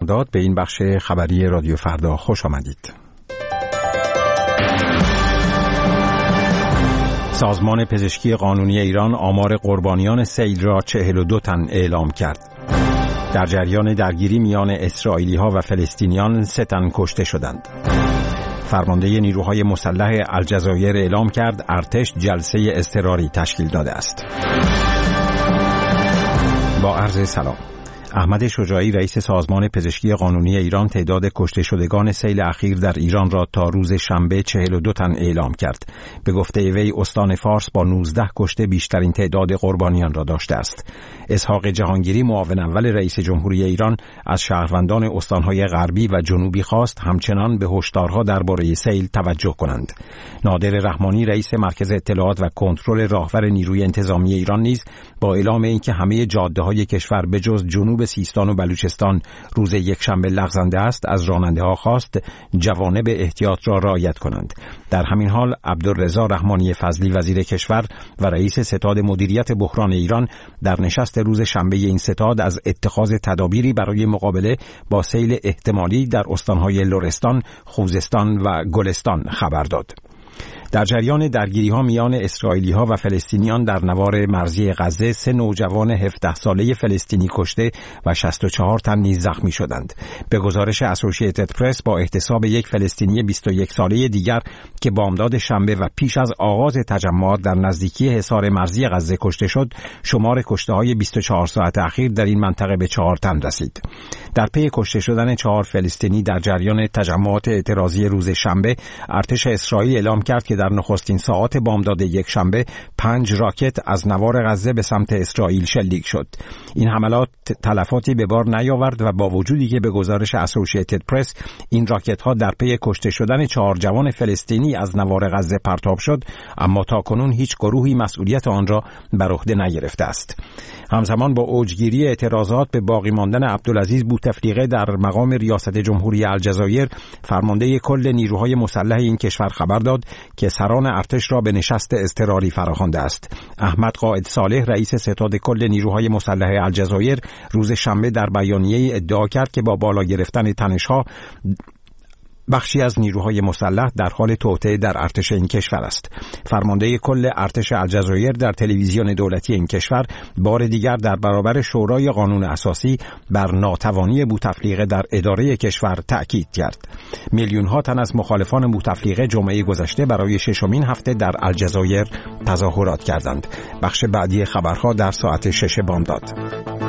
فرداد. به این بخش خبری رادیو فردا خوش آمدید. سازمان پزشکی قانونی ایران آمار قربانیان سیل را 42 تن اعلام کرد. در جریان درگیری میان اسرائیلی‌ها و فلسطینیان 3 تن کشته شدند. فرمانده نیروهای مسلح الجزایر اعلام کرد ارتش جلسه اضطراری تشکیل داده است. با عرض سلام. احمد شجاعی رئیس سازمان پزشکی قانونی ایران تعداد کشته شدگان سیل اخیر در ایران را تا روز شنبه 42 تن اعلام کرد. به گفته وی استان فارس با 19 کشته بیشترین تعداد قربانیان را داشته است. اسحاق جهانگیری معاون اول رئیس جمهوری ایران از شهروندان استانهای غربی و جنوبی خواست همچنان به هشدارها درباره سیل توجه کنند. نادر رحمانی رئیس مرکز اطلاعات و کنترل راهور نیروی انتظامی ایران نیز با اعلام اینکه همه جاده‌های کشور به جز جنوب سیستان و بلوچستان روز یکشنبه لغزنده است از راننده‌ها خواست جوانب احتیاط را رعایت کنند. در همین حال عبدالرضا رحمانی فضلی وزیر کشور و رئیس ستاد مدیریت بحران ایران در نشست روز شنبه این ستاد از اتخاذ تدابیری برای مقابله با سیل احتمالی در استان‌های لرستان، خوزستان و گلستان خبر داد. در جریان درگیری‌ها میان اسرائیلی‌ها و فلسطینیان در نوار مرزی غزه 3 نوجوان 17 ساله فلسطینی کشته و 64 تن نیز زخمی شدند. به گزارش اسوسییتد پرس با احتساب یک فلسطینی 21 ساله دیگر که بامداد شنبه و پیش از آغاز تجمعات در نزدیکی حصار مرزی غزه کشته شد، شمار کشته‌های 24 ساعت اخیر در این منطقه به 4 تن رسید. در پی کشته شدن 4 فلسطینی در جریان تجمعات اعتراضی روز شنبه، ارتش اسرائیل اعلام کرد که در نخستین ساعات بامداد یک شنبه 5 راکت از نوار غزه به سمت اسرائیل شلیک شد. این حملات تلفاتی به بار نیاورد و با وجودی که به گزارش اسوسییتد پرس این راکت ها در پی کشته شدن 4 جوان فلسطینی از نوار غزه پرتاب شد، اما تاکنون هیچ گروهی مسئولیت آن را بر عهده نگرفته است. همزمان با اوجگیری اعتراضات به باقی ماندن عبدالعزیز بوتفلیقه در مقام ریاست جمهوری الجزایر، فرمانده کل نیروهای مسلح این کشور خبر داد که سران ارتش را به نشست اضطراری فراخوانده است. احمد قائد صالح رئیس ستاد کل نیروهای مسلح الجزایر روز شنبه در بیانیه‌ای ادعا کرد که با بالا گرفتن تنش‌ها بخشی از نیروهای مسلح در حال توطئه در ارتش این کشور است. فرمانده کل ارتش الجزایر در تلویزیون دولتی این کشور بار دیگر در برابر شورای قانون اساسی بر ناتوانی بوتفلیقه در اداره کشور تأکید کرد. میلیون‌ها تن از مخالفان بوتفلیقه جمعه گذشته برای 6مین هفته در الجزایر تظاهرات کردند. بخش بعدی خبرها در ساعت 6 بامداد.